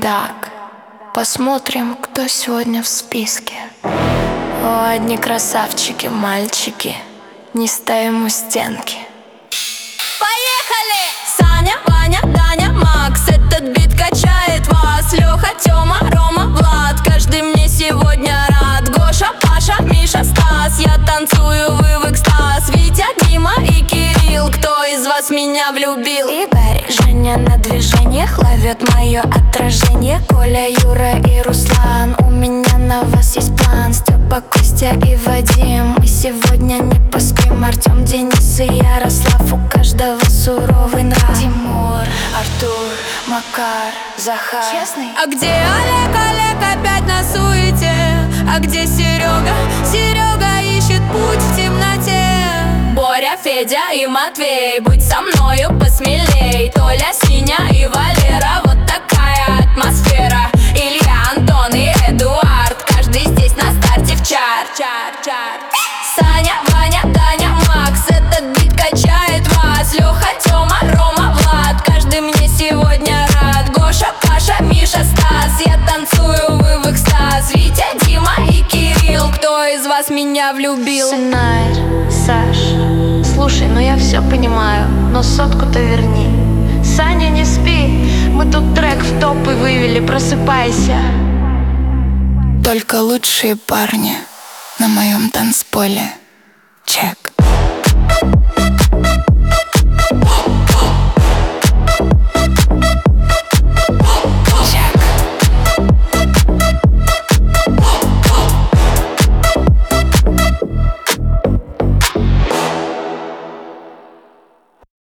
Так, посмотрим, кто сегодня в списке. О, одни красавчики, мальчики, не ставим у стенки. Поехали! Саня, Ваня, Даня, Макс, этот бит качает вас. Леха, Тёма, Рома, Влад, каждый мне сегодня рад. Гоша, Паша, Миша, Стас, я танцую, вы в экстаз. Витя, Дима и Кирилл, кто из вас меня влюбил? И Барри, Женя на движениях ловит мое отражение. Коля, Юра и Руслан, у меня на вас есть план. Степа, Костя и Вадим, мы сегодня не поспим. Артем, Денис и Ярослав, у каждого суровый нрав. Тимур, Артур, Макар, Захар. Честный? А где Олег, Олег опять на суете? А где Серега? Серега ищет путь в темноте. Боря, Федя и Матвей, будь со мною посмелей. Толя, Синя и Валера, вот такая атмосфера. Илья, Антон и Эдуард, каждый здесь на старте в чар. Саня, Ваня, Даня, Макс, этот бит качает вас. Леха, Тёма, Рома, Влад, каждый мне сегодня рад. Гоша, Паша, Миша, Стас, я танцую, вы в экстаз. Витя, Дима и Кирилл, кто из вас меня влюбил? Сценарь, Саш, слушай, ну я все понимаю, но сотку-то верни. Саня, не спи, мы тут трек в топы вывели, просыпайся. Только лучшие парни на моем танцполе. Чек.